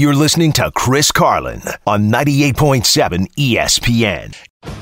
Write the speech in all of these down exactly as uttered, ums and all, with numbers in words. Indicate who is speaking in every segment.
Speaker 1: You're listening to Chris Carlin on ninety-eight point seven E S P N.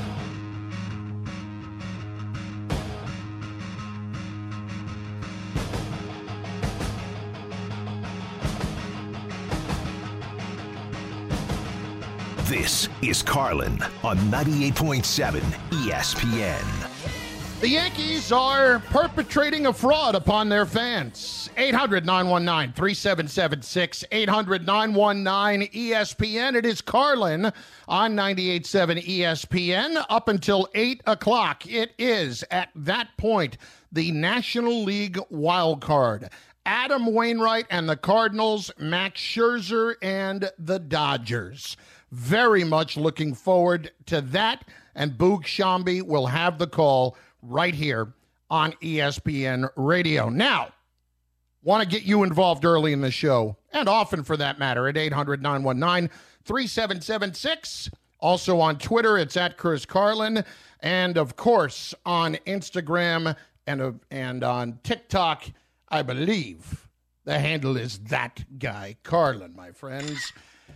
Speaker 1: This is Carlin on ninety-eight point seven E S P N.
Speaker 2: The Yankees are perpetrating a fraud upon their fans. eight hundred, nine one nine, three seven seven six, eight hundred, nine one nine, E S P N. It is Carlin on ninety-eight point seven E S P N up until eight o'clock. It is, at that point, the National League wild card. Adam Wainwright and the Cardinals, Max Scherzer and the Dodgers. Very much looking forward to that, and Boog Sciambi will have the call right here on E S P N Radio. Now, want to get you involved early in the show, and often for that matter, at eight hundred, nine one nine, three seven seven six. Also on Twitter, it's at Chris Carlin. And, of course, on Instagram and, uh, and on TikTok, I believe the handle is That Guy Carlin, my friends.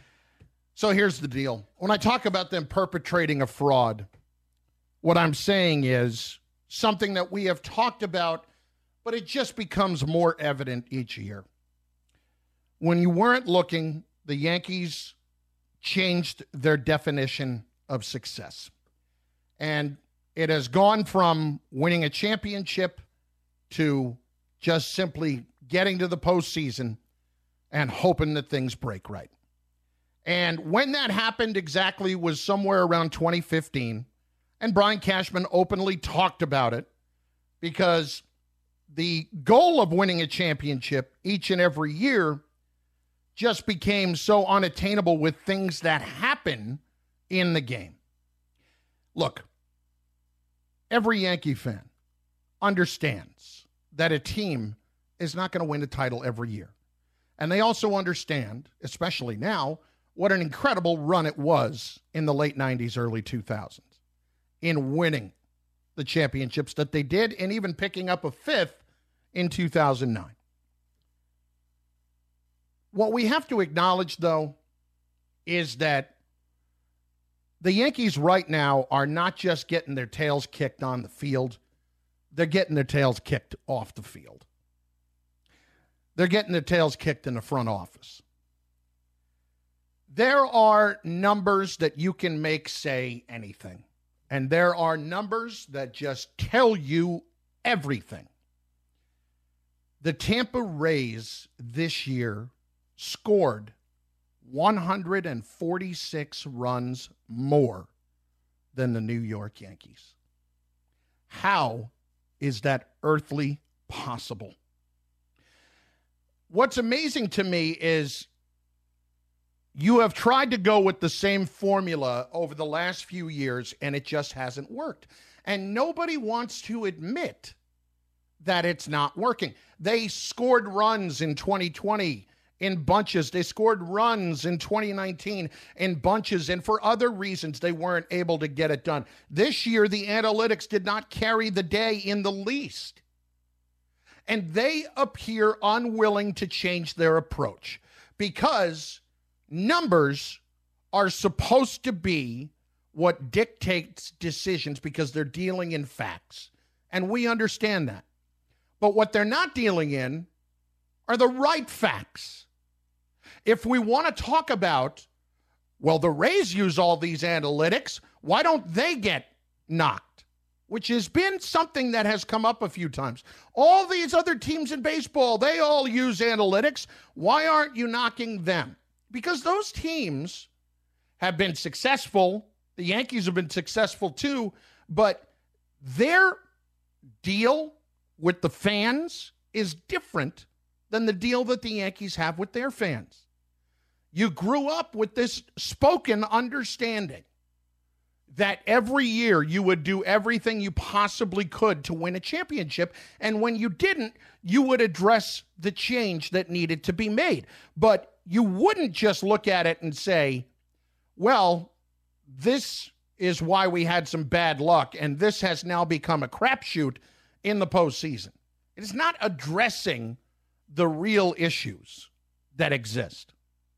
Speaker 2: So here's the deal. When I talk about them perpetrating a fraud, what I'm saying is something that we have talked about, but it just becomes more evident each year. When you weren't looking, the Yankees changed their definition of success. And it has gone from winning a championship to just simply getting to the postseason and hoping that things break right. And when that happened exactly was somewhere around twenty fifteen. And Brian Cashman openly talked about it because the goal of winning a championship each and every year just became so unattainable with things that happen in the game. Look, every Yankee fan understands that a team is not going to win a title every year. And they also understand, especially now, what an incredible run it was in the late nineties, early two thousands. In winning the championships that they did, and even picking up a fifth in two thousand nine. What we have to acknowledge, though, is that the Yankees right now are not just getting their tails kicked on the field, they're getting their tails kicked off the field. They're getting their tails kicked in the front office. There are numbers that you can make say anything. And there are numbers that just tell you everything. The Tampa Rays this year scored one hundred forty-six runs more than the New York Yankees. How is that earthly possible? What's amazing to me is you have tried to go with the same formula over the last few years, and it just hasn't worked. And nobody wants to admit that it's not working. They scored runs in twenty twenty in bunches. They scored runs in twenty nineteen in bunches, and for other reasons, they weren't able to get it done. This year, the analytics did not carry the day in the least. And they appear unwilling to change their approach because numbers are supposed to be what dictates decisions because they're dealing in facts. And we understand that. But what they're not dealing in are the right facts. If we want to talk about, well, the Rays use all these analytics, why don't they get knocked? Which has been something that has come up a few times. All these other teams in baseball, they all use analytics. Why aren't you knocking them? Because those teams have been successful. The Yankees have been successful too, but their deal with the fans is different than the deal that the Yankees have with their fans. You grew up with this spoken understanding that every year you would do everything you possibly could to win a championship, and when you didn't, you would address the change that needed to be made. But you wouldn't just look at it and say, well, this is why we had some bad luck, and this has now become a crapshoot in the postseason. It is not addressing the real issues that exist.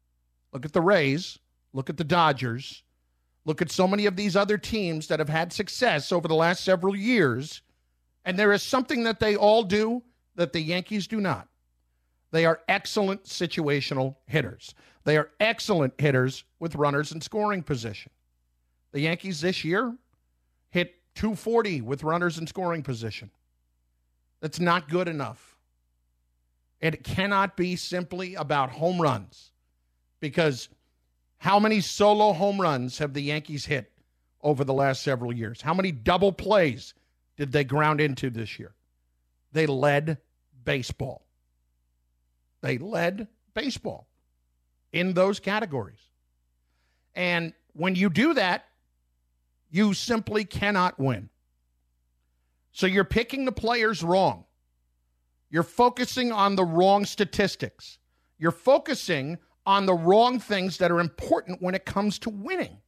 Speaker 2: Look at the Rays. Look at the Dodgers. Look at so many of these other teams that have had success over the last several years. And there is something that they all do that the Yankees do not. They are excellent situational hitters. They are excellent hitters with runners in scoring position. The Yankees this year hit two forty with runners in scoring position. That's not good enough. It cannot be simply about home runs, because how many solo home runs have the Yankees hit over the last several years? How many double plays did they ground into this year? They led baseball. They led baseball in those categories. And when you do that, you simply cannot win. So you're picking the players wrong. You're focusing on the wrong statistics. You're focusing on the wrong things that are important when it comes to winning.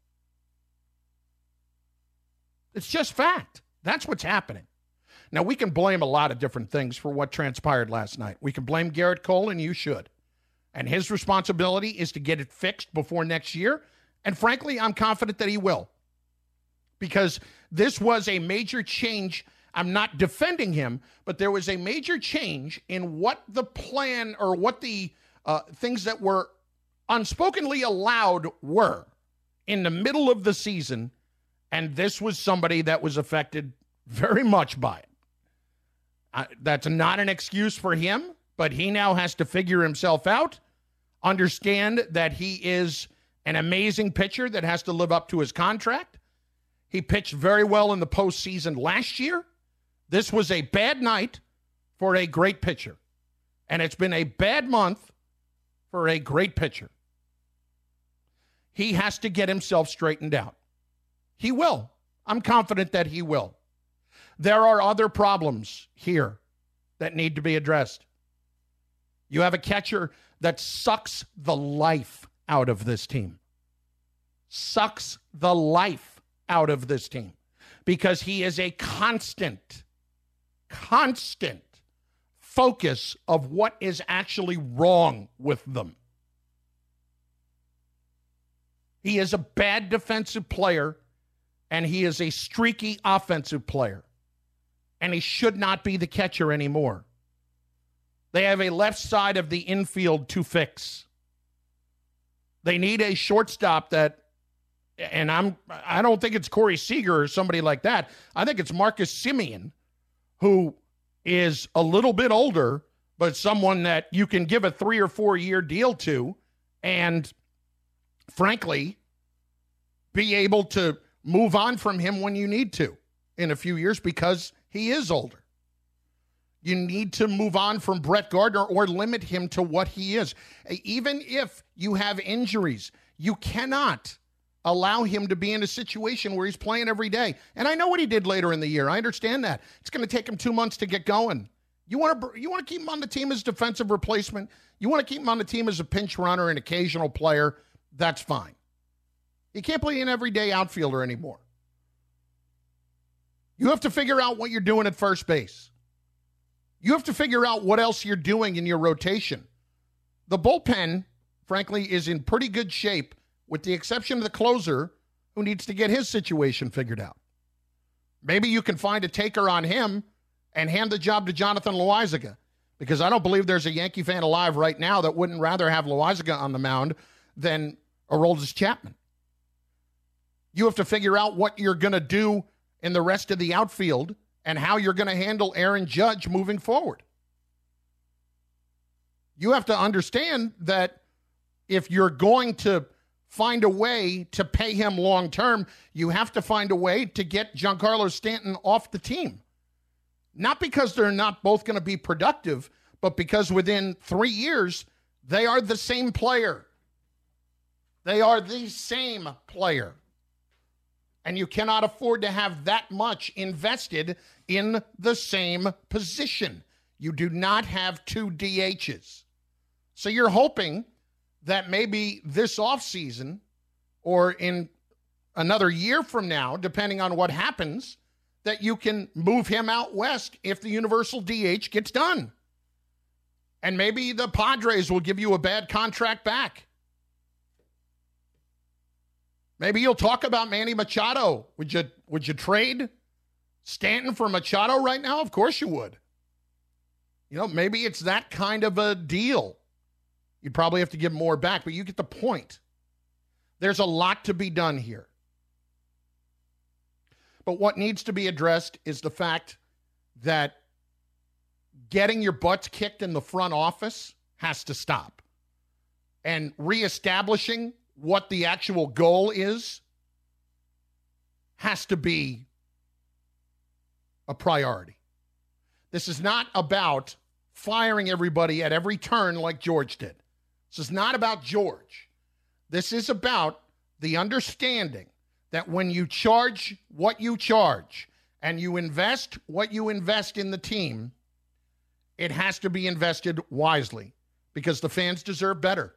Speaker 2: It's just fact. That's what's happening. Now, we can blame a lot of different things for what transpired last night. We can blame Garrett Cole, and you should. And his responsibility is to get it fixed before next year. And frankly, I'm confident that he will. Because this was a major change. I'm not defending him, but there was a major change in what the plan or what the uh, things that were unspokenly allowed were in the middle of the season. And this was somebody that was affected very much by it. Uh, that's not an excuse for him, but he now has to figure himself out, understand that he is an amazing pitcher that has to live up to his contract. He pitched very well in the postseason last year. This was a bad night for a great pitcher, and it's been a bad month for a great pitcher. He has to get himself straightened out. He will. I'm confident that he will. There are other problems here that need to be addressed. You have a catcher that sucks the life out of this team. Sucks the life out of this team because he is a constant, constant focus of what is actually wrong with them. He is a bad defensive player, and he is a streaky offensive player. And he should not be the catcher anymore. They have a left side of the infield to fix. They need a shortstop that, and I'm, I don't think it's Corey Seager or somebody like that. I think it's Marcus Semien, who is a little bit older, but someone that you can give a three or four year deal to, and frankly, be able to move on from him when you need to in a few years because he is older. You need to move on from Brett Gardner or limit him to what he is. Even if you have injuries, you cannot allow him to be in a situation where he's playing every day. And I know what he did later in the year. I understand that. It's going to take him two months to get going. You want to you want to keep him on the team as defensive replacement? You want to keep him on the team as a pinch runner, an occasional player? That's fine. He can't play an everyday outfielder anymore. You have to figure out what you're doing at first base. You have to figure out what else you're doing in your rotation. The bullpen, frankly, is in pretty good shape, with the exception of the closer, who needs to get his situation figured out. Maybe you can find a taker on him and hand the job to Jonathan Loaisiga, because I don't believe there's a Yankee fan alive right now that wouldn't rather have Loaisiga on the mound than Aroldis Chapman. You have to figure out what you're going to do in the rest of the outfield and how you're going to handle Aaron Judge moving forward. You have to understand that if you're going to find a way to pay him long term, you have to find a way to get Giancarlo Stanton off the team. Not because they're not both going to be productive, but because within three years, they are the same player. They are the same player. And you cannot afford to have that much invested in the same position. You do not have two D Hs. So you're hoping that maybe this offseason or in another year from now, depending on what happens, that you can move him out west if the universal D H gets done. And maybe the Padres will give you a bad contract back. Maybe you'll talk about Manny Machado. Would you would you trade Stanton for Machado right now? Of course you would. You know, maybe it's that kind of a deal. You'd probably have to give more back, but you get the point. There's a lot to be done here. But what needs to be addressed is the fact that getting your butts kicked in the front office has to stop. And reestablishing what the actual goal is has to be a priority. This is not about firing everybody at every turn like George did. This is not about George. This is about the understanding that when you charge what you charge and you invest what you invest in the team, it has to be invested wisely because the fans deserve better.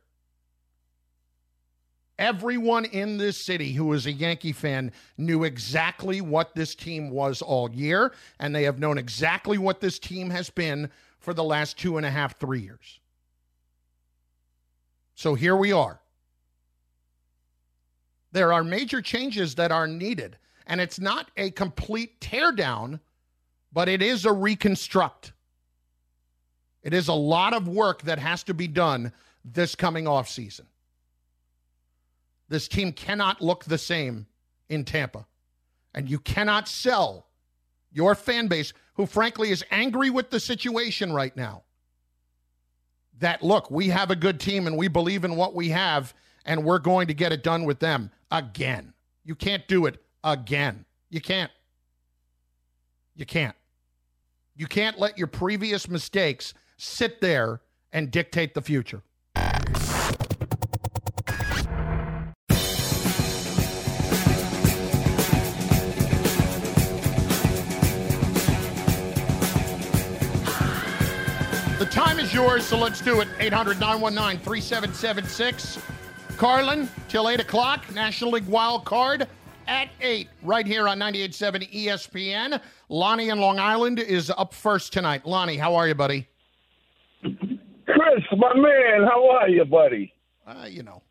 Speaker 2: Everyone in this city who is a Yankee fan knew exactly what this team was all year, and they have known exactly what this team has been for the last two and a half, three years. So here we are. There are major changes that are needed, and it's not a complete teardown, but it is a reconstruct. It is a lot of work that has to be done this coming off season. This team cannot look the same in Tampa. And you cannot sell your fan base, who frankly is angry with the situation right now, that, look, we have a good team and we believe in what we have and we're going to get it done with them again. You can't do it again. You can't. You can't. You can't let your previous mistakes sit there and dictate the future. The time is yours, so let's do it. eight hundred, nine one nine, three seven seven six. Carlin, till eight o'clock. National League Wild Card at eight, right here on ninety-eight point seven E S P N. Lonnie in Long Island is up first tonight. Lonnie, how are you, buddy?
Speaker 3: Chris, my man, how are you, buddy?
Speaker 2: Uh, you know.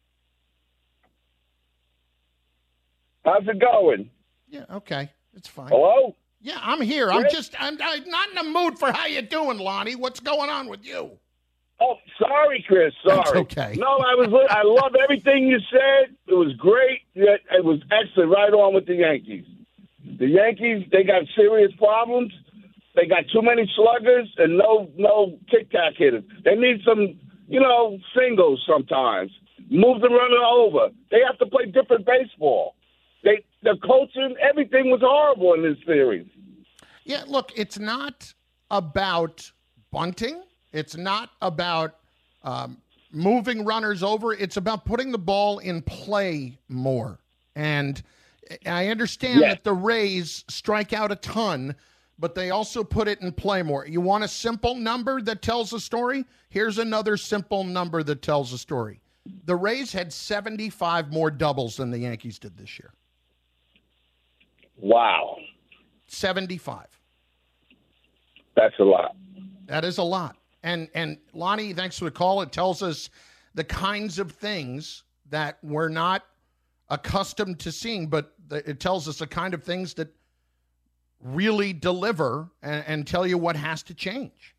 Speaker 3: How's it going?
Speaker 2: Yeah, okay. It's fine.
Speaker 3: Hello?
Speaker 2: Yeah, I'm here. I'm
Speaker 3: Chris?
Speaker 2: just, I'm, I'm not in the mood for how you doing, Lonnie. What's going on with you?
Speaker 3: Oh, sorry, Chris. Sorry.
Speaker 2: That's okay.
Speaker 3: No, I was. I love everything you said. It was great. It was excellent. Right on with the Yankees. The Yankees, they got serious problems. They got too many sluggers and no no tic-tac hitters. They need some, you know, singles sometimes. Move the runner over. They have to play different baseball. They the coaching, everything was horrible in this series.
Speaker 2: Yeah, look, it's not about bunting. It's not about um, moving runners over. It's about putting the ball in play more. And I understand
Speaker 3: yes.
Speaker 2: that the Rays strike out a ton, but they also put it in play more. You want a simple number that tells a story? Here's another simple number that tells a story. The Rays had seventy-five more doubles than the Yankees did this year.
Speaker 3: Wow.
Speaker 2: seventy-five.
Speaker 3: That's a lot.
Speaker 2: That is a lot. And and Lonnie, thanks for the call. It tells us the kinds of things that we're not accustomed to seeing, but it tells us the kind of things that really deliver and, and tell you what has to change.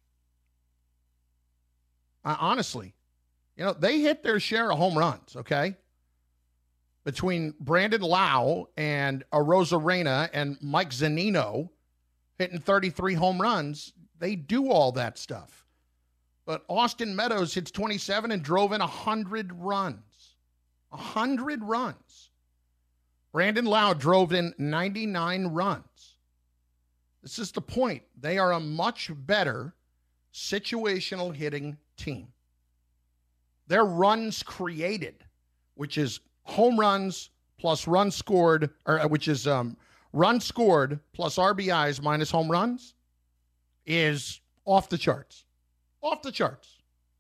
Speaker 2: Uh, honestly, you know, they hit their share of home runs, okay? Between Brandon Lau and Arozarena and Mike Zunino hitting thirty-three home runs, they do all that stuff. But Austin Meadows hits twenty-seven and drove in one hundred runs. one hundred runs. Brandon Lau drove in ninety-nine runs. This is the point. They are a much better situational hitting team. Their runs created, which is home runs plus runs scored, or which is um, runs scored plus R B Is minus home runs, is off the charts. Off the charts.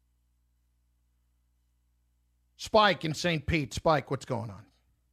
Speaker 2: Spike in Saint Pete. Spike, what's going on?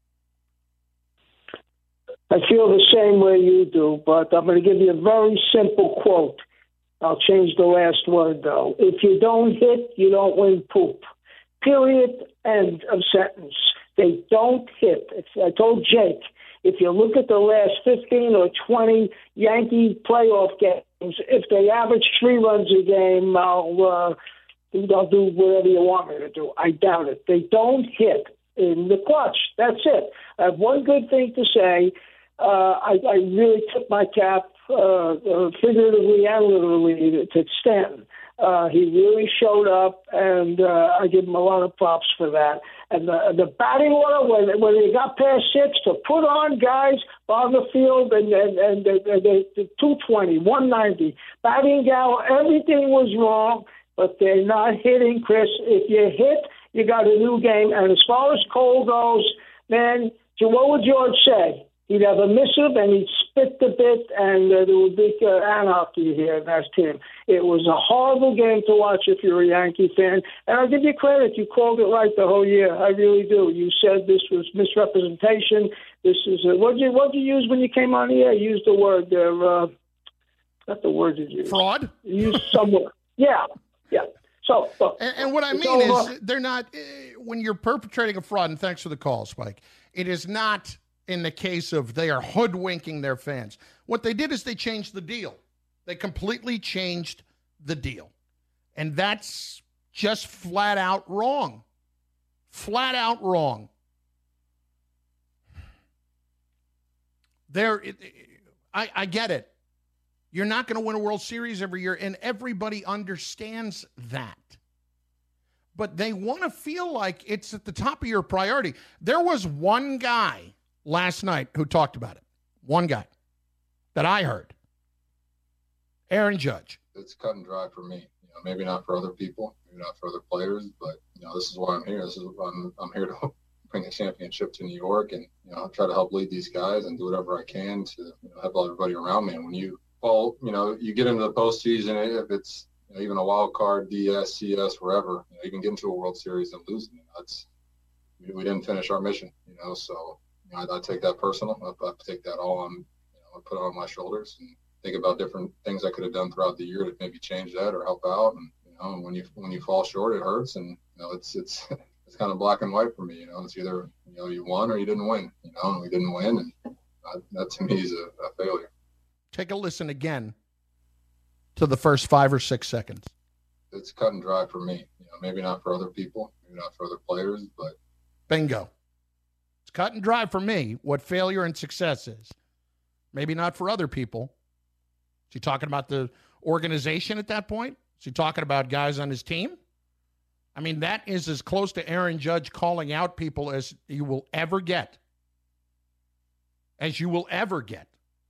Speaker 4: I feel the same way you do, but I'm going to give you a very simple quote. I'll change the last word, though. If you don't hit, you don't win poop. Period. End of sentence. They don't hit. It's, I told Jake, if you look at the last fifteen or twenty Yankee playoff games, if they average three runs a game, I'll, uh, I'll do whatever you want me to do. I doubt it. They don't hit in the clutch. That's it. I have one good thing to say. Uh, I, I really tip my cap, uh, uh, figuratively and literally, to Stanton. Uh, he really showed up, and uh, I give him a lot of props for that. And the, the batting order, when, when they got past six, to put on guys on the field, and, and, and the, the, the two twenty, one ninety, batting gal, everything was wrong, but they're not hitting, Chris. If you hit, you got a new game. And as far as Cole goes, man, what would George say? He'd have a missive, and he'd spit the bit, and uh, there would be uh, anarchy here in that team. It was a horrible game to watch if you're a Yankee fan. And I'll give you credit. You called it right the whole year. I really do. You said this was misrepresentation. This is uh, what did you what did you use when you came on the air? You used the word. Uh, not the word you used.
Speaker 2: Fraud.
Speaker 4: You used some word. Yeah, yeah. So, look,
Speaker 2: and, and what I mean over. is, they're not. Uh, when you're perpetrating a fraud, and thanks for the call, Spike. It is not. In the case of they are hoodwinking their fans. What they did is they changed the deal. They completely changed the deal. And that's just flat out wrong. Flat out wrong. There, I, I get it. You're not going to win a World Series every year, and everybody understands that. But they want to feel like it's at the top of your priority. There was one guy last night who talked about it. One guy that I heard. Aaron Judge.
Speaker 5: It's cut and dry for me. You know, maybe not for other people, maybe not for other players, but you know, this is why I'm here. This is I'm I'm here to bring a championship to New York, and you know, try to help lead these guys and do whatever I can to you know, help everybody around me. And when you fall, you know, you get into the postseason, if it's you know, even a wild card, D S, C S, wherever, you know, you can get into a World Series and lose. You know, that's we didn't finish our mission, you know, so. You know, I, I take that personal. I, I take that all on, you know, I put it on my shoulders and think about different things I could have done throughout the year to maybe change that or help out. And you know, and when you when you fall short, it hurts. And you know, it's it's it's kind of black and white for me. You know, it's either you know you won or you didn't win. You know, and we didn't win, and uh, that to me is a, a failure.
Speaker 2: Take a listen again to the first five or six seconds.
Speaker 5: It's cut and dry for me. You know, maybe not for other people, maybe not for other players, but
Speaker 2: bingo. It's cut and dry for me what failure and success is. Maybe not for other people. Is he talking about the organization at that point? Is he talking about guys on his team? I mean, that is as close to Aaron Judge calling out people as you will ever get. As you will ever get.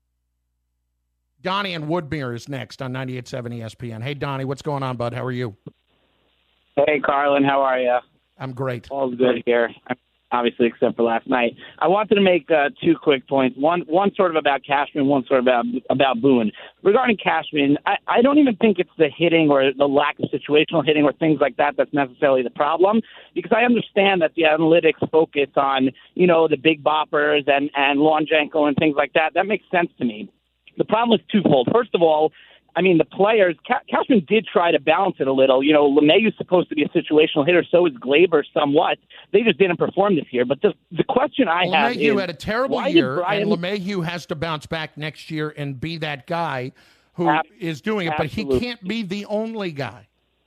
Speaker 2: Donnie and Woodmere is next on ninety-eight point seven E S P N. Hey, Donnie, what's going on, bud? How are you?
Speaker 6: Hey, Carlin, how are you?
Speaker 2: I'm great.
Speaker 6: All's good here. Obviously, except for last night. I wanted to make uh, two quick points. One, one sort of about Cashman, one sort of about about Boone. Regarding Cashman, I, I don't even think it's the hitting or the lack of situational hitting or things like that that's necessarily the problem, because I understand that the analytics focus on, you know, the big boppers and and Longenko and things like that. That makes sense to me. The problem is twofold. First of all, I mean, the players, Cashman did try to balance it a little. You know, LeMahieu's supposed to be a situational hitter, so is Glaber somewhat. They just didn't perform this year. But the the question I
Speaker 2: well,
Speaker 6: have
Speaker 2: LeMahieu
Speaker 6: is,
Speaker 2: had a terrible year, Brian... and LeMahieu has to bounce back next year and be that guy who Ab- is doing it. Absolutely. But he can't be the only guy.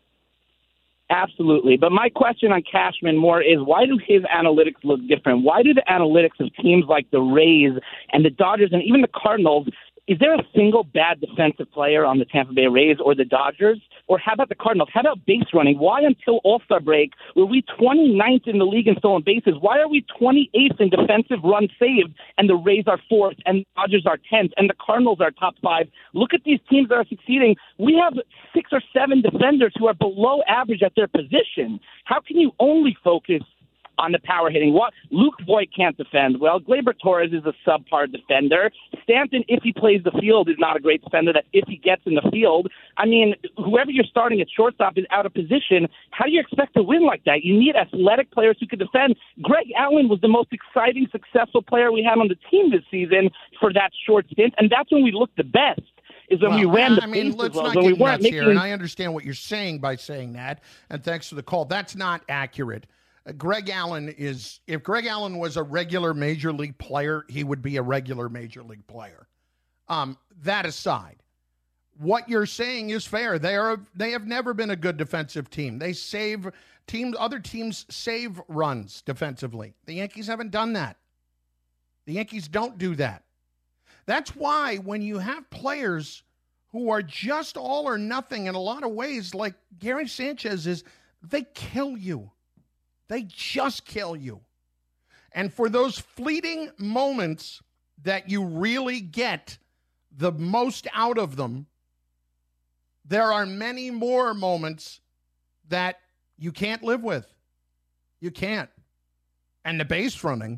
Speaker 6: Absolutely. But my question on Cashman more is, why do his analytics look different? Why do the analytics of teams like the Rays and the Dodgers and even the Cardinals, is there a single bad defensive player on the Tampa Bay Rays or the Dodgers? Or how about the Cardinals? How about base running? Why until All-Star break were we twenty-ninth in the league in stolen bases? Why are we twenty-eighth in defensive runs saved and the Rays are fourth and the Dodgers are tenth and the Cardinals are top five? Look at these teams that are succeeding. We have six or seven defenders who are below average at their position. How can you only focus on the power hitting? What? Luke Voigt can't defend well. Gleyber Torres is a subpar defender. Stanton, if he plays the field, is not a great defender. That if he gets in the field, I mean, whoever you're starting at shortstop is out of position. How do you expect to win like that? You need athletic players who can defend. Greg Allen was the most exciting, successful player we had on the team this season for that short stint, and that's when we looked the best. Is when
Speaker 2: well,
Speaker 6: we ran the
Speaker 2: I mean, let's
Speaker 6: well,
Speaker 2: not
Speaker 6: when
Speaker 2: get
Speaker 6: we weren't
Speaker 2: nuts
Speaker 6: making...
Speaker 2: here, and I understand what you're saying by saying that, and thanks for the call. That's not accurate. Uh, Greg Allen is, if Greg Allen was a regular major league player, he would be a regular major league player. Um, that aside, what you're saying is fair. They are, they have never been a good defensive team. They save teams, other teams save runs defensively. The Yankees haven't done that. The Yankees don't do that. That's why when you have players who are just all or nothing in a lot of ways, like Gary Sanchez is, they kill you. They just kill you. And for those fleeting moments that you really get the most out of them, there are many more moments that you can't live with. You can't. And the base running,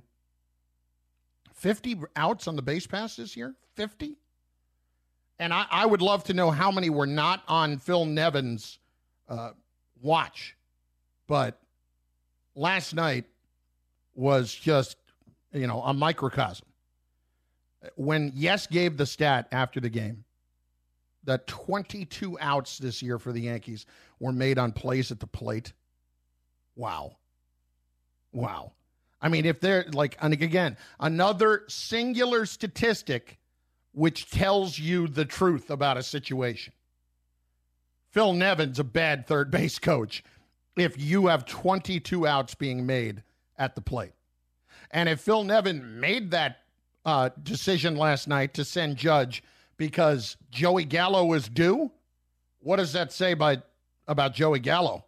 Speaker 2: fifty outs on the base pass this year? fifty? And I, I would love to know how many were not on Phil Nevin's uh, watch. But last night was just, you know, a microcosm. When Yes gave the stat after the game that twenty-two outs this year for the Yankees were made on plays at the plate. Wow. Wow. I mean, if they're like, and again, another singular statistic which tells you the truth about a situation. Phil Nevin's a bad third base coach if you have twenty-two outs being made at the plate. And if Phil Nevin made that uh, decision last night to send Judge because Joey Gallo was due, what does that say by, about Joey Gallo?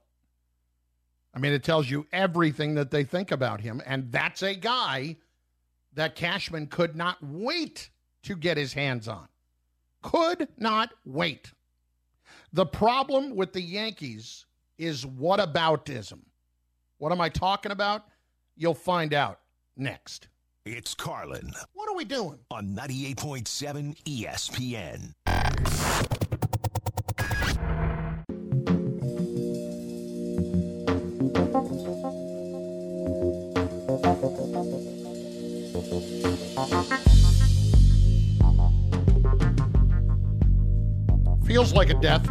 Speaker 2: I mean, it tells you everything that they think about him, and that's a guy that Cashman could not wait to get his hands on. Could not wait. The problem with the Yankees is whataboutism. What am I talking about? You'll find out next.
Speaker 1: It's Carlin.
Speaker 2: What are we doing?
Speaker 1: On ninety-eight point seven E S P N.
Speaker 2: Feels like a death.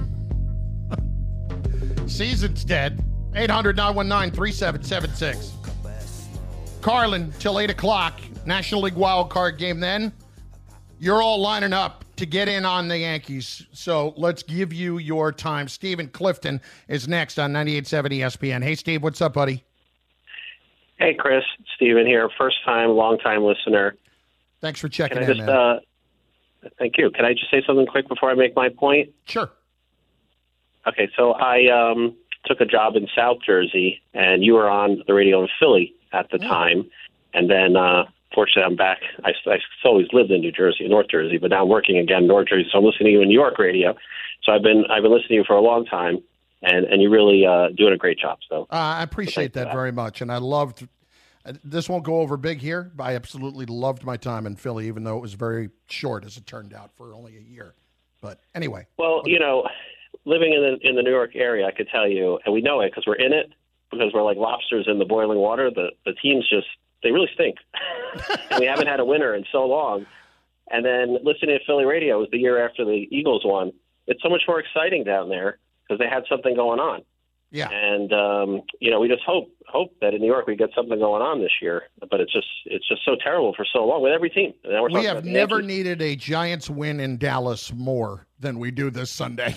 Speaker 2: Season's dead. eight hundred, nine one nine, three seven seven six. Carlin, till eight o'clock. National League wild card game then. You're all lining up to get in on the Yankees. So let's give you your time. Stephen Clifton is next on ninety-eight point seven E S P N. Hey, Steve, what's up, buddy?
Speaker 7: Hey, Chris. Steven here. First time, long time listener.
Speaker 2: Thanks for checking
Speaker 7: Can I
Speaker 2: in,
Speaker 7: just,
Speaker 2: man.
Speaker 7: Uh, thank you. Can I just say something quick before I make my point?
Speaker 2: Sure.
Speaker 7: Okay, so I um, took a job in South Jersey, and you were on the radio in Philly at the
Speaker 2: Yeah.
Speaker 7: time. And then, uh, fortunately, I'm back. I, I always lived in New Jersey, North Jersey, but now I'm working again in North Jersey, so I'm listening to you in New York radio. So I've been I've been listening to you for a long time, and, and you're really uh, doing a great job. So
Speaker 2: uh, I appreciate
Speaker 7: so
Speaker 2: that,
Speaker 7: that
Speaker 2: very much, and I loved. Uh, this won't go over big here, but I absolutely loved my time in Philly, even though it was very short, as it turned out, for only a year. But anyway.
Speaker 7: Well, you know, living in the in the New York area, I could tell you, and we know it because we're in it, because we're like lobsters in the boiling water. The the teams just they really stink, and we haven't had a winner in so long. And then listening to Philly radio was the year after the Eagles won. It's so much more exciting down there because they had something going on.
Speaker 2: Yeah.
Speaker 7: And um, you know, we just hope hope that in New York we get something going on this year. But it's just it's just so terrible for so long with every team. And now we're
Speaker 2: We
Speaker 7: talking
Speaker 2: have
Speaker 7: about the
Speaker 2: never
Speaker 7: Yankees.
Speaker 2: needed a Giants win in Dallas more than we do this Sunday.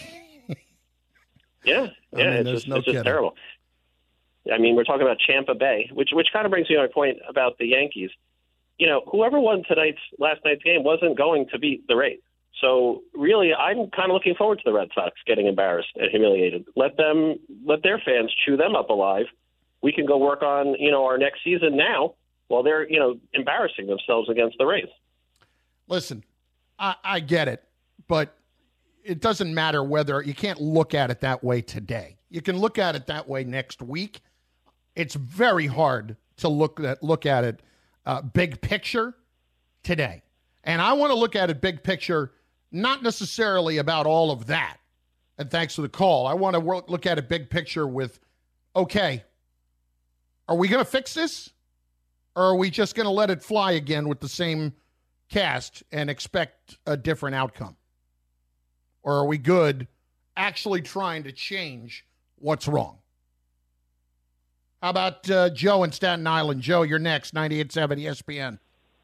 Speaker 7: Yeah,
Speaker 2: I
Speaker 7: yeah,
Speaker 2: mean,
Speaker 7: it's
Speaker 2: there's
Speaker 7: just,
Speaker 2: no
Speaker 7: it's just
Speaker 2: kidding.
Speaker 7: terrible. I mean, we're talking about Tampa Bay, which which kind of brings me to my point about the Yankees. You know, whoever won tonight's last night's game wasn't going to beat the Rays. So really, I'm kind of looking forward to the Red Sox getting embarrassed and humiliated. Let them, let their fans chew them up alive. We can go work on, you know, our next season now while they're, you know, embarrassing themselves against the Rays.
Speaker 2: Listen, I, I get it, but it doesn't matter whether you can't look at it that way today. You can look at it that way next week. It's very hard to look at look at it uh, big picture today. And I want to look at it big picture, not necessarily about all of that. And thanks for the call. I want to work, look at it big picture with, okay, are we going to fix this? Or are we just going to let it fly again with the same cast and expect a different outcome? Or are we good actually trying to change what's wrong? How about uh, Joe in Staten Island? Joe, you're next, ninety-eight point seven E S P N.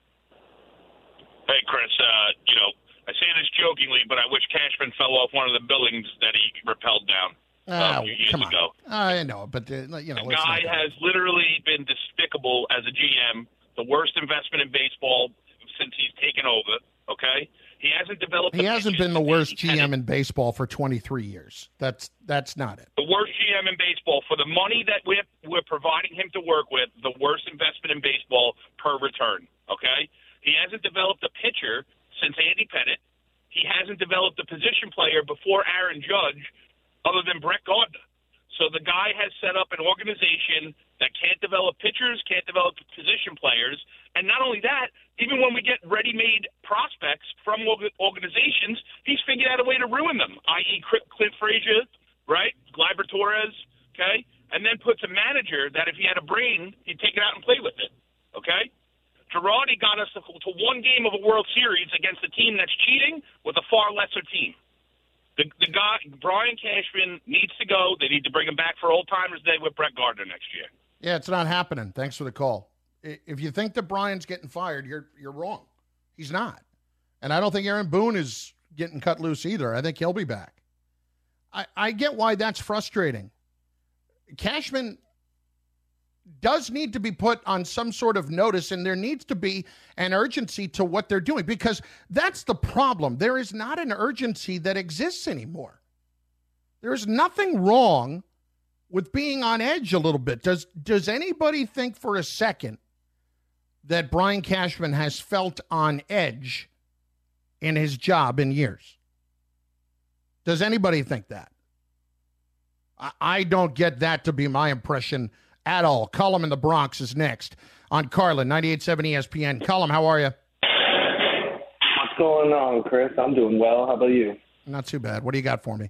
Speaker 8: Hey, Chris, uh, you know, I say this jokingly, but I wish Cashman fell off one of the buildings that he rappelled down
Speaker 2: Ah,
Speaker 8: uh, a few years
Speaker 2: come on.
Speaker 8: ago.
Speaker 2: I know, but, uh, you know.
Speaker 8: The
Speaker 2: let's
Speaker 8: guy
Speaker 2: not go.
Speaker 8: has literally been despicable as a G M, the worst investment in baseball since he's taken over, okay? He hasn't developed.
Speaker 2: He hasn't been the worst G M
Speaker 8: in
Speaker 2: in baseball for twenty-three years. That's that's not it.
Speaker 8: The worst G M in baseball for the money that we're we're providing him to work with. The worst investment in baseball per return. Okay, he hasn't developed a pitcher since Andy Pettitte. He hasn't developed a position player before Aaron Judge, other than Brett Gardner. So the guy has set up an organization that can't develop pitchers, can't develop position players, and not only that, even when we get ready-made prospects from organizations, he's figured out a way to ruin them, that is. Clint Frazier, right, Gleyber Torres, okay, and then puts a manager that if he had a brain, he'd take it out and play with it, okay? Girardi got us to, to one game of a World Series against a team that's cheating with a far lesser team. The, the guy, Brian Cashman, needs to go. They need to bring him back for Old Timers Day with Brett Gardner next year.
Speaker 2: Yeah, it's not happening. Thanks for the call. If you think that Brian's getting fired, you're you're wrong. He's not. And I don't think Aaron Boone is getting cut loose either. I think he'll be back. I, I get why that's frustrating. Cashman does need to be put on some sort of notice, and there needs to be an urgency to what they're doing, because that's the problem. There is not an urgency that exists anymore. There's nothing wrong with being on edge a little bit. Does does anybody think for a second that Brian Cashman has felt on edge in his job in years? Does anybody think that? I, I don't get that to be my impression at all. Cullum in the Bronx is next on Carlin, ninety-eight point seven E S P N. Cullum, how are you?
Speaker 9: What's going on, Chris? I'm doing well. How about you?
Speaker 2: Not too bad. What do you got for me?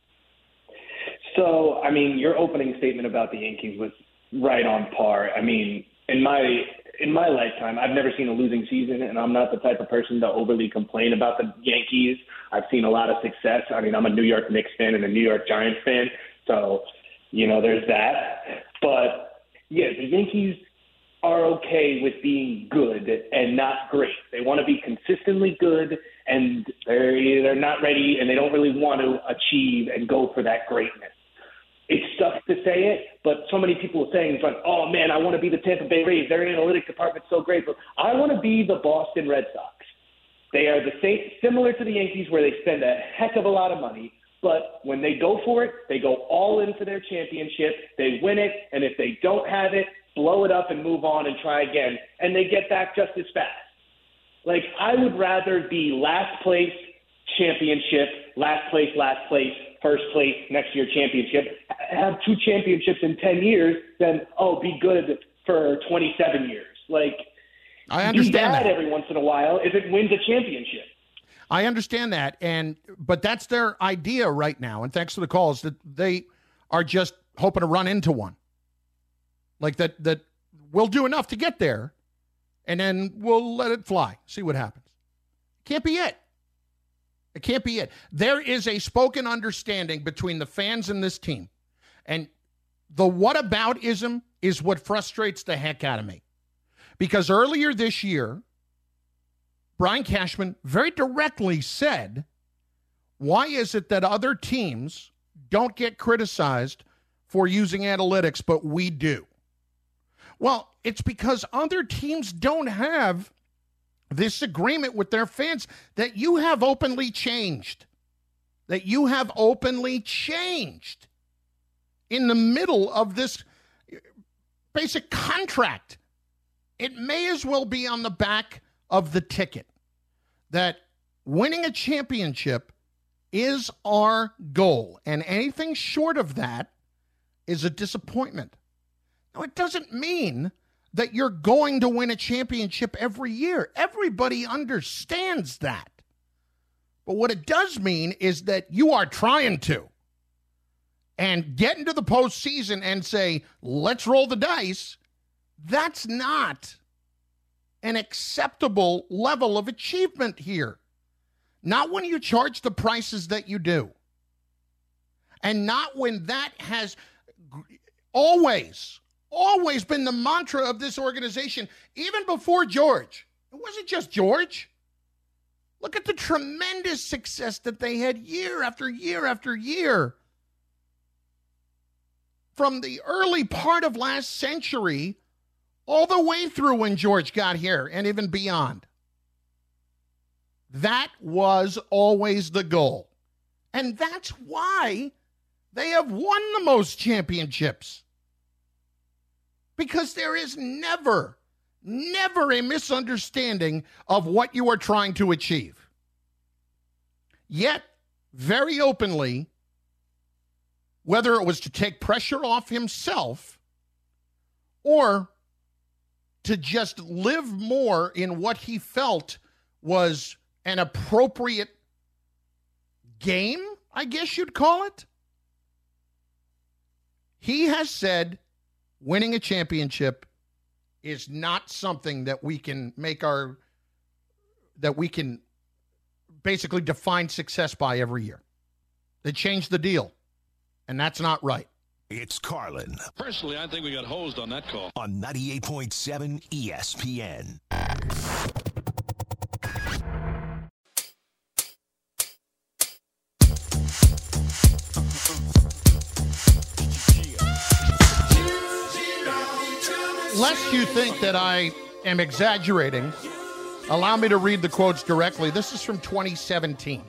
Speaker 9: So, I mean, your opening statement about the Yankees was right on par. I mean, in my in my lifetime, I've never seen a losing season, and I'm not the type of person to overly complain about the Yankees. I've seen a lot of success. I mean, I'm a New York Knicks fan and a New York Giants fan, so, you know, there's that. But, yeah, the Yankees are okay with being good and not great. They want to be consistently good, and they're, they're not ready, and they don't really want to achieve and go for that greatness. It sucks to say it, but so many people are saying, it's like, oh, man, I want to be the Tampa Bay Rays. Their analytics department's so great. But I want to be the Boston Red Sox. They are the same, similar to the Yankees, where they spend a heck of a lot of money. But when they go for it, they go all in for their championship. They win it, and if they don't have it, blow it up and move on and try again. And they get back just as fast. Like, I would rather be last place, championship, last place, last place, first place, next year championship, have two championships in ten years than, oh, be good for twenty-seven years. Like,
Speaker 2: I understand
Speaker 9: be bad
Speaker 2: that.
Speaker 9: every once in a while if it wins a championship.
Speaker 2: I understand that, and but that's their idea right now, and thanks for the calls, that they are just hoping to run into one. Like that, that we'll do enough to get there, and then we'll let it fly, see what happens. Can't be it. It can't be it. There is a spoken understanding between the fans and this team. And the whataboutism is what frustrates the heck out of me. Because earlier this year, Brian Cashman very directly said, why is it that other teams don't get criticized for using analytics, but we do? Well, it's because other teams don't have this agreement with their fans that you have openly changed, that you have openly changed in the middle of this basic contract. It may as well be on the back of the ticket that winning a championship is our goal, and anything short of that is a disappointment. Now, it doesn't mean that you're going to win a championship every year. Everybody understands that. But what it does mean is that you are trying to. And get into the postseason and say, let's roll the dice, that's not an acceptable level of achievement here. Not when you charge the prices that you do. And not when that has always, always been the mantra of this organization, even before George. It wasn't just George. Look at the tremendous success that they had year after year after year. From the early part of last century all the way through when George got here and even beyond. That was always the goal. And that's why they have won the most championships. Because there is never, never a misunderstanding of what you are trying to achieve. Yet, very openly, whether it was to take pressure off himself or to just live more in what he felt was an appropriate game, I guess you'd call it, he has said winning a championship is not something that we can make our, that we can basically define success by every year. They changed the deal, and that's not right.
Speaker 1: It's Carlin.
Speaker 10: Personally, I think we got hosed on that call.
Speaker 1: On ninety-eight point seven E S P N.
Speaker 2: Lest you think that I am exaggerating, allow me to read the quotes directly. This is from twenty seventeen.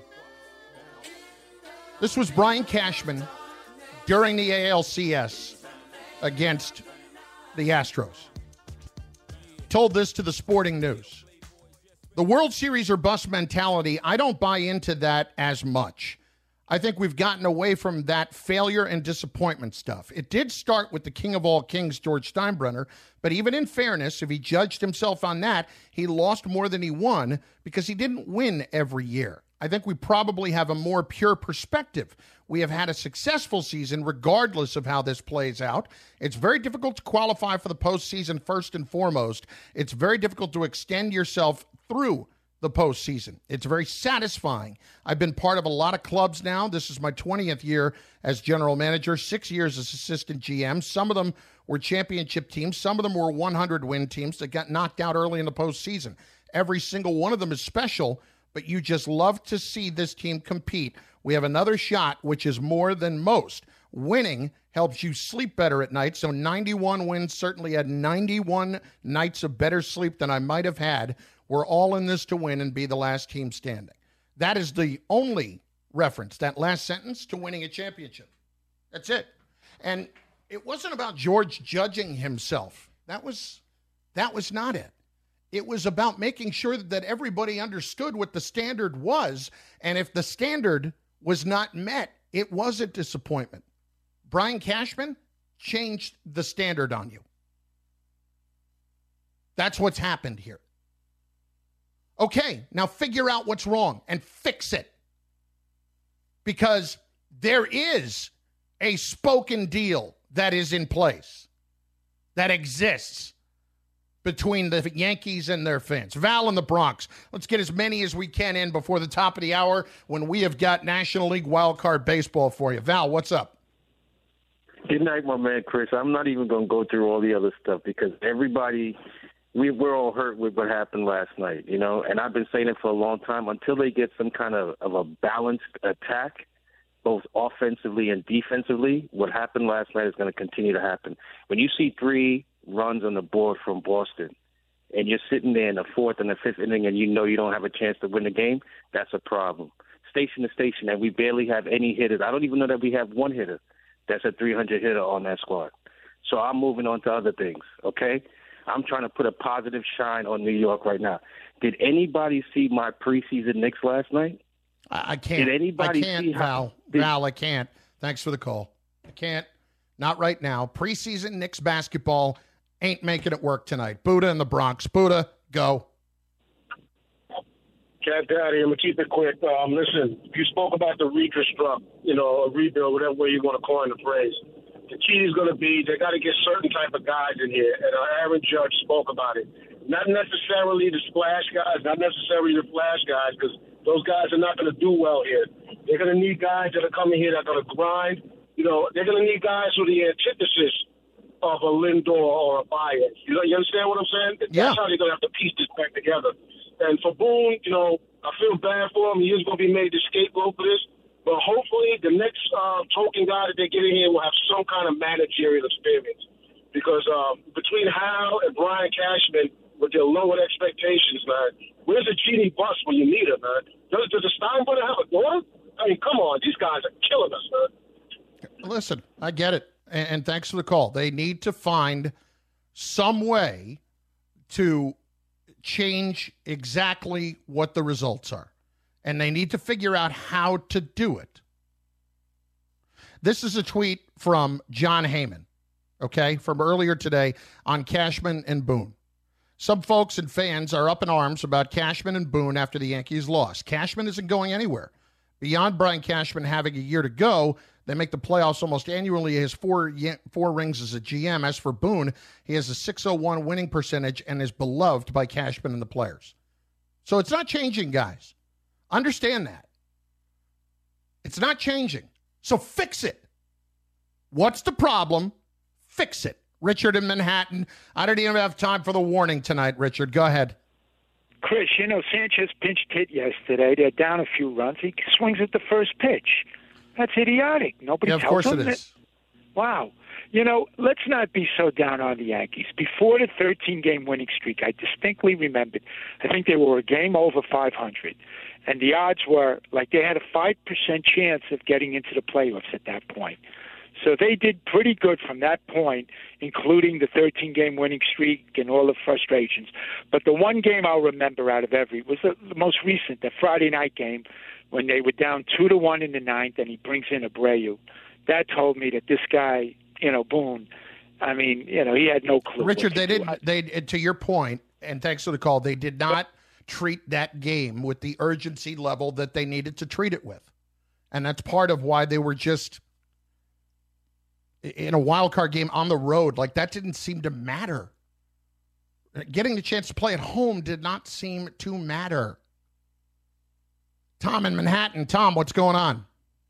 Speaker 2: This was Brian Cashman during the A L C S against the Astros. Told this to the Sporting News. The World Series or bust mentality, I don't buy into that as much. I think we've gotten away from that failure and disappointment stuff. It did start with the king of all kings, George Steinbrenner, but even in fairness, if he judged himself on that, he lost more than he won because he didn't win every year. I think we probably have a more pure perspective. We have had a successful season regardless of how this plays out. It's very difficult to qualify for the postseason first and foremost. It's very difficult to extend yourself through the postseason. It's very satisfying. I've been part of a lot of clubs now. This is my twentieth year as general manager, six years as assistant G M. Some of them were championship teams. Some of them were one hundred win teams that got knocked out early in the postseason. Every single one of them is special, but you just love to see this team compete. We have another shot, which is more than most. Winning helps you sleep better at night, so ninety-one wins certainly had ninety-one nights of better sleep than I might have had. We're all in this to win and be the last team standing. That is the only reference, that last sentence, to winning a championship. That's it. And it wasn't about George judging himself. That was, that was not it. It was about making sure that everybody understood what the standard was, and if the standard was not met, it was a disappointment. Brian Cashman changed the standard on you. That's what's happened here. Okay, now figure out what's wrong and fix it. Because there is a spoken deal that is in place, that exists between the Yankees and their fans. Val in the Bronx. Let's get as many as we can in before the top of the hour when we have got National League wildcard baseball for you. Val, what's up?
Speaker 11: Good night, my man, Chris. I'm not even going to go through all the other stuff because everybody, we, we're all hurt with what happened last night, you know, and I've been saying it for a long time. Until they get some kind of, of a balanced attack, both offensively and defensively, what happened last night is going to continue to happen. When you see three runs on the board from Boston and you're sitting there in the fourth and the fifth inning and you know you don't have a chance to win the game, that's a problem. Station to station, and we barely have any hitters. I don't even know that we have one hitter that's a three hundred hitter on that squad. So I'm moving on to other things, okay? I'm trying to put a positive shine on New York right now. Did anybody see my preseason Knicks last night?
Speaker 2: I, I can't.
Speaker 11: Did anybody
Speaker 2: I can't,
Speaker 11: see
Speaker 2: Val.
Speaker 11: how, did,
Speaker 2: Val, I can't. Thanks for the call. I can't. Not right now. Preseason Knicks basketball ain't making it work tonight. Buddha in the Bronx. Buddha, go.
Speaker 12: Cat Daddy, I'm going to keep it quick. Um, listen, you spoke about the reconstruct, you know, a rebuild, whatever way you want to coin the phrase. The key is going to be they got to get certain type of guys in here, and uh, Aaron Judge spoke about it. Not necessarily the splash guys, not necessarily the flash guys, because those guys are not going to do well here. They're going to need guys that are coming here that are going to grind. You know, they're going to need guys who are the antithesis of a Lindor or a Baez. You know, you understand what I'm saying? That's
Speaker 2: Yeah.
Speaker 12: how they're going to have to piece this back together. And for Boone, you know, I feel bad for him. He is going to be made the scapegoat for this. But hopefully the next uh, token guy that they get in here will have some kind of managerial experience. Because um, between Hal and Brian Cashman, with their lowered expectations, man, where's the genie bus when you need it, man? Does, does the Steinbrenner have a daughter? I mean, come on. These guys are killing us, man.
Speaker 2: Listen, I get it. And, and thanks for the call. They need to find some way to change exactly what the results are. And they need to figure out how to do it. This is a tweet from John Heyman, okay, from earlier today on Cashman and Boone. Some folks and fans are up in arms about Cashman and Boone after the Yankees lost. Cashman isn't going anywhere. Beyond Brian Cashman having a year to go, they make the playoffs almost annually. He has four, four rings as a G M. As for Boone, he has a six oh one winning percentage and is beloved by Cashman and the players. So it's not changing, guys. Understand that. It's not changing. So fix it. What's the problem? Fix it. Richard in Manhattan. I don't even have time for the warning tonight, Richard. Go ahead.
Speaker 13: Chris, you know, Sanchez pinched hit yesterday. They're down a few runs. He swings at the first pitch. That's idiotic. Nobody
Speaker 2: Yeah, of
Speaker 13: tells
Speaker 2: course
Speaker 13: him
Speaker 2: it
Speaker 13: that.
Speaker 2: is.
Speaker 13: Wow. You know, let's not be so down on the Yankees. Before the thirteen-game winning streak, I distinctly remembered, I think they were a game over five hundred. And the odds were like they had a five percent chance of getting into the playoffs at that point. So they did pretty good from that point, including the thirteen-game winning streak and all the frustrations. But the one game I'll remember out of every was the, the most recent, the Friday night game, when they were down two to one in the ninth, and he brings in Abreu. That told me that this guy, you know, Boone, I mean, you know, he had no clue.
Speaker 2: Richard, they
Speaker 13: do.
Speaker 2: didn't. They, to your point, and thanks for the call, they did not treat that game with the urgency level that they needed to treat it with, and that's part of why they were just in a wild card game on the road. Like, that didn't seem to matter. Getting the chance to play at home did not seem to matter. Tom in Manhattan. Tom, what's going on?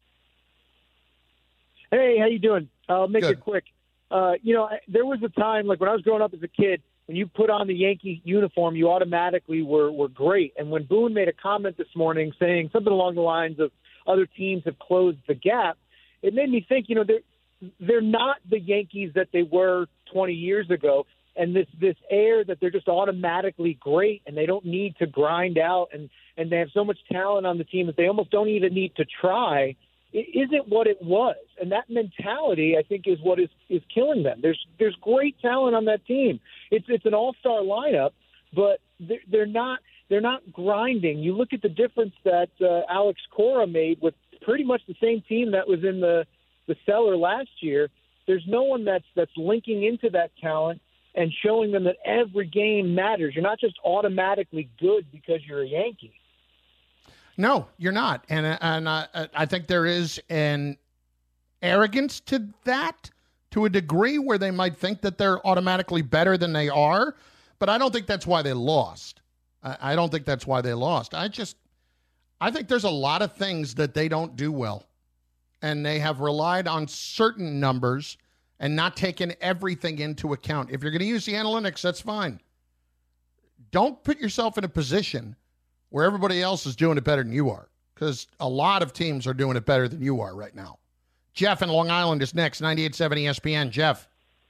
Speaker 14: Hey, how you doing? I'll make
Speaker 2: Good.
Speaker 14: it quick. Uh, you know, there was a time, like when I was growing up as a kid, when you put on the Yankee uniform, you automatically were, were great. And when Boone made a comment this morning saying something along the lines of other teams have closed the gap, it made me think, you know, they're, they're not the Yankees that they were twenty years ago. And this, this air that they're just automatically great and they don't need to grind out and, and they have so much talent on the team that they almost don't even need to try, it isn't what it was. And that mentality, I think, is what is, is killing them. There's there's great talent on that team. It's it's an all-star lineup, but they're, they're not they're not grinding. You look at the difference that uh, Alex Cora made with pretty much the same team that was in the, the cellar last year. There's no one that's that's linking into that talent and showing them that every game matters. You're not just automatically good because you're a Yankee.
Speaker 2: No, you're not. And and uh, I think there is an arrogance to that to a degree where they might think that they're automatically better than they are. But I don't think that's why they lost. I, I don't think that's why they lost. I just, I think there's a lot of things that they don't do well. And they have relied on certain numbers and not taken everything into account. If you're going to use the analytics, that's fine. Don't put yourself in a position where everybody else is doing it better than you are, because a lot of teams are doing it better than you are right now. Jeff in Long Island is next, ninety-eight point seven E S P N. Jeff.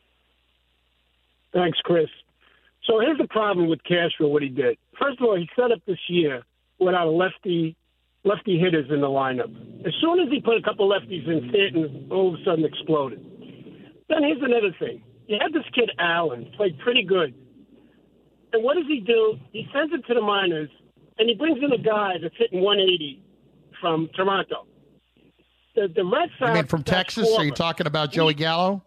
Speaker 12: Thanks, Chris. So here's the problem with Cashville, what he did. First of all, he set up this year without a lefty lefty hitters in the lineup. As soon as he put a couple lefties in, Stanton all of a sudden exploded. Then here's another thing. You had this kid, Allen, played pretty good. And what does he do? He sends him to the minors, and he brings in a guy that's hitting one eighty from Toronto. The, the Red Sox.
Speaker 2: You mean from Texas? Are you talking about Joey Gallo?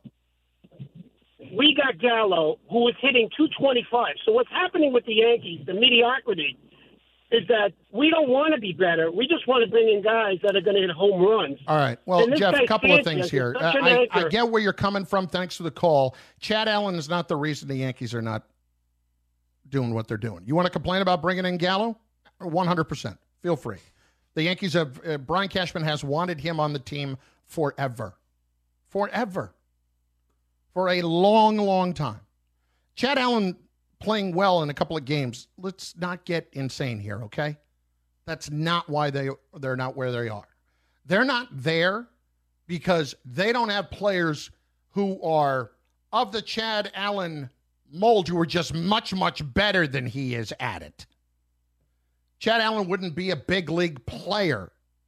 Speaker 12: We got Gallo, who was hitting two twenty-five. So what's happening with the Yankees, the mediocrity, is that we don't want to be better. We just want to bring in guys that are going to hit home runs.
Speaker 2: All right. Well, Jeff, a couple of things here.
Speaker 12: Uh,
Speaker 2: I, I get where you're coming from. Thanks for the call. Chad Allen is not the reason the Yankees are not doing what they're doing. You want to complain about bringing in Gallo? one hundred percent. Feel free. The Yankees have, uh, Brian Cashman has wanted him on the team forever. Forever. for a long, long time. Chad Allen playing well in a couple of games. Let's not get insane here, okay? That's not why they, they're not where they are. They're not there because they don't have players who are of the Chad Allen mold who are just much, much better than he is at it. Chad Allen wouldn't be a big league player.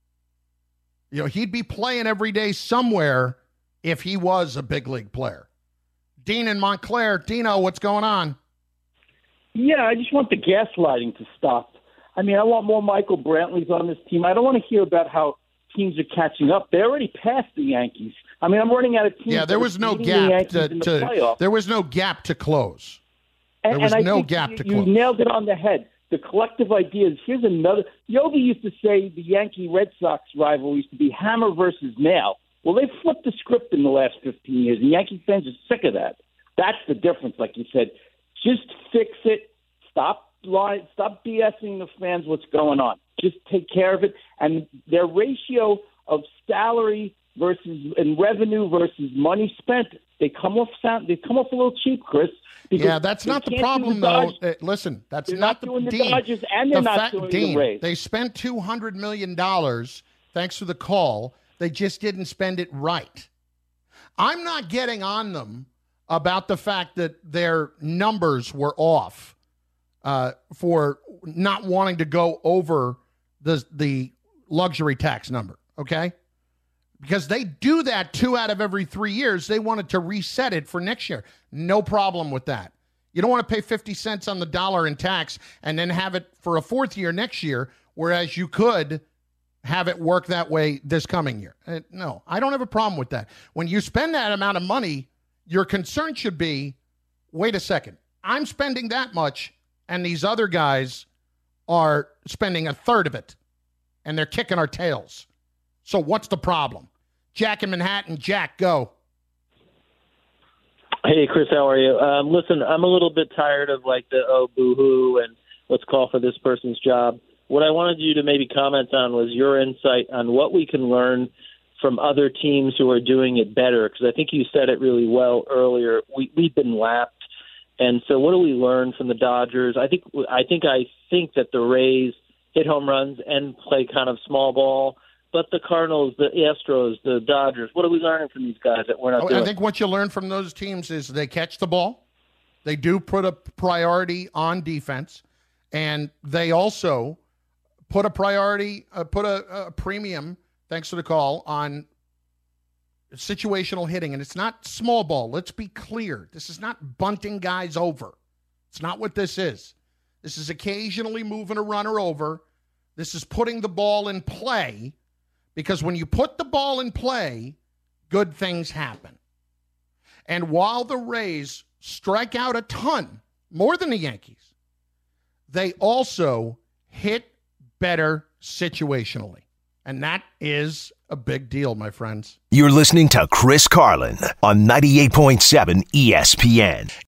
Speaker 2: You know, he'd be playing every day somewhere if he was a big league player. Dean in Montclair. Dino, what's going on?
Speaker 15: Yeah, I just want the gaslighting to stop. I mean, I want more Michael Brantleys on this team. I don't want to hear about how teams are catching up. They already passed the Yankees. I mean, I'm running out of teams.
Speaker 2: Yeah, there was no gap to, to there was no gap to close. There
Speaker 15: and,
Speaker 2: was
Speaker 15: and I
Speaker 2: no
Speaker 15: think
Speaker 2: gap
Speaker 15: you,
Speaker 2: to
Speaker 15: you
Speaker 2: close.
Speaker 15: You nailed it on the head. The collective ideas. Here's another. Yogi used to say the Yankee-Red Sox rivalry used to be hammer versus nail. Well, they flipped the script in the last fifteen years, and Yankee fans are sick of that. That's the difference, like you said. Just fix it. Stop lying. Stop BSing the fans what's going on. Just take care of it. And their ratio of salary versus and revenue versus money spent, they come off sound. They come off a little cheap, Chris.
Speaker 2: Yeah, that's not the problem, though. Uh, listen, that's
Speaker 15: they're
Speaker 2: not,
Speaker 15: not doing
Speaker 2: the,
Speaker 15: the
Speaker 2: Dean,
Speaker 15: Dodgers, and they're
Speaker 2: the
Speaker 15: not
Speaker 2: fact,
Speaker 15: doing
Speaker 2: Dean,
Speaker 15: the Rays.
Speaker 2: They spent two hundred million dollars, thanks for the call. They just didn't spend it right. I'm not getting on them about the fact that their numbers were off uh, for not wanting to go over the the luxury tax number, okay? Because they do that two out of every three years. They wanted to reset it for next year. No problem with that. You don't want to pay fifty cents on the dollar in tax and then have it for a fourth year next year, whereas you could have it work that way this coming year. Uh, no, I don't have a problem with that. When you spend that amount of money, your concern should be, wait a second, I'm spending that much, and these other guys are spending a third of it, and they're kicking our tails. So what's the problem? Jack in Manhattan. Jack, go.
Speaker 16: Hey, Chris, how are you? Um, listen, I'm a little bit tired of like the, oh, boo-hoo, and let's call for this person's job. What I wanted you to maybe comment on was your insight on what we can learn from other teams who are doing it better, because I think you said it really well earlier. We, we've been lapped, and so what do we learn from the Dodgers? I think I think I think that the Rays hit home runs and play kind of small ball, but the Cardinals, the Astros, the Dodgers, what are we learning from these guys that we're not
Speaker 2: oh,
Speaker 16: doing?
Speaker 2: I think what you learn from those teams is they catch the ball, they do put a priority on defense, and they also put a priority, uh, put a, a premium, thanks for the call, on situational hitting. And it's not small ball. Let's be clear. This is not bunting guys over. It's not what this is. This is occasionally moving a runner over. This is putting the ball in play, because when you put the ball in play, good things happen. And while the Rays strike out a ton, more than the Yankees, they also hit better situationally. And that is a big deal, my friends.
Speaker 1: You're listening to Chris Carlin on ninety-eight point seven E S P N.